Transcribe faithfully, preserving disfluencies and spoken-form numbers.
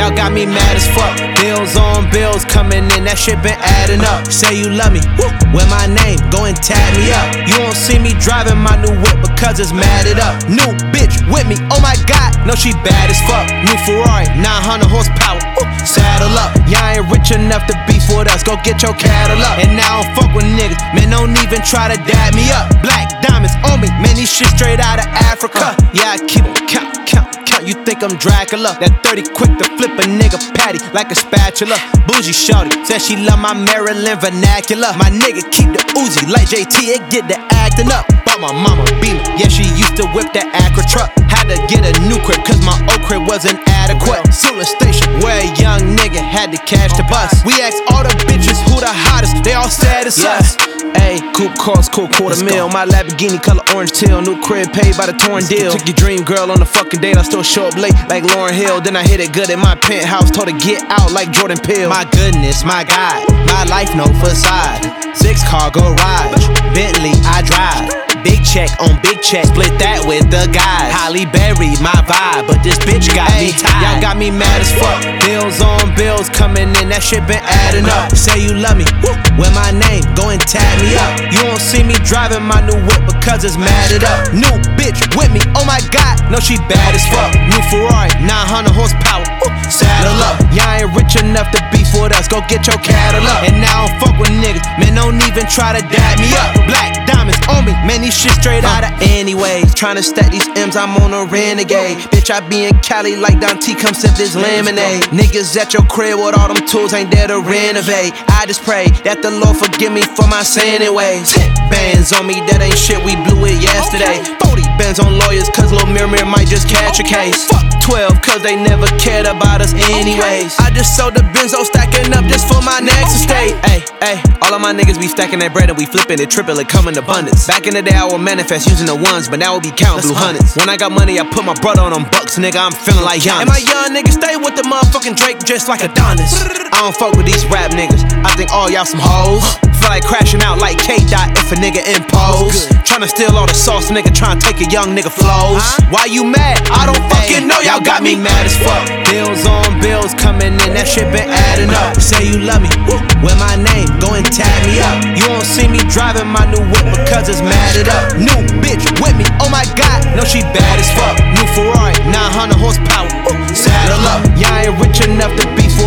Y'all got me mad as fuck. Bills on bills coming in, that shit been adding up. Say you love me, with my name, go and tag me up. You won't see me driving my new whip because it's matted up. New bitch with me, oh my god, no she bad as fuck. New Ferrari, nine hundred horsepower, woo, saddle up. Y'all ain't rich enough to beef with us, go get your cattle up. And now I don't fuck with niggas, man don't even try to dab me up. Black diamonds on me, man these shit straight out of Africa. Yeah I keep them count, count, count, you think I'm Dracula. That thirty quick to flip a nigga patty like a spatula. Bougie shorty, said she love my Maryland vernacular. My nigga keep the Uzi like J T, it get the acting up. Bought my mama Beamer, yeah she used to whip that Acura truck. Had to get a new crib cause my old crib wasn't adequate. Sula Station, where a young nigga had to cash the bus. We asked all the bitches who the hottest, they all said it's yeah. us. Ayy, coupe cost cool quarter Let's mil. Go. My Lamborghini color orange teal. New crib paid by the torn deal. Took your dream girl on the fucking date. I still show up late like Lauryn Hill. Then I hit it good in my penthouse. Told her get out like Jordan Peele. My goodness, my God, my life no facade. Six car garage, Bentley I drive. Big check on big check, split that with the guys. Holly Berry, my vibe, but this bitch got Ay, me tied. Y'all got me mad as fuck. Bills on bills coming in, that shit been adding up. Say you love me, with my name, go and tag me up. You won't see me driving my new whip because it's matted up. New bitch with me, oh my god, no she bad as fuck. New Ferrari, nine hundred horsepower, saddle up. Y'all ain't rich enough to beef with us, go get your cattle up. And now I don't fuck with niggas, man don't even try to dab me up. Black diamonds on me, man these shit straight out of anyways. Tryna stack these M's, I'm on a renegade. Bitch, I be in Cali like Don T, come sip this lemonade. Niggas at your crib with all them tools ain't there to renovate. I just pray that the Lord forgive me for my sinning ways. Bands on me, that ain't shit, we blew it yesterday. forty bands on lawyers, cause Lil Mir Mir might just catch a case. Fuck twelve, cause they never cared about us anyways. I just sold the Benzo, stacking up just for my next estate. Ay, ay, all of my niggas be stacking that bread and we flipping it, triple it, come in abundance. Back in the day I would manifest using the ones, but now we be counting blue hundreds. When I got money, I put my brother on them bucks, nigga, I'm feeling like Giannis. And my young niggas stay with the motherfucking Drake just like Adonis. I don't fuck with these rap niggas, I think all y'all some hoes. Feel like crashing out like K-Dot if a nigga impose. Tryna steal all the sauce, nigga, tryna take a young nigga flows. Why you mad? I don't fucking know, y'all got me mad as fuck. Bills on bills coming in, that shit been adding up. Say you love me, with my name, go and tag me up. You won't see me driving my new whip because it's matted up. New bitch with me, oh my god, no she bad as fuck. New Ferrari, nine hundred horsepower, saddle up. Y'all ain't rich enough to beef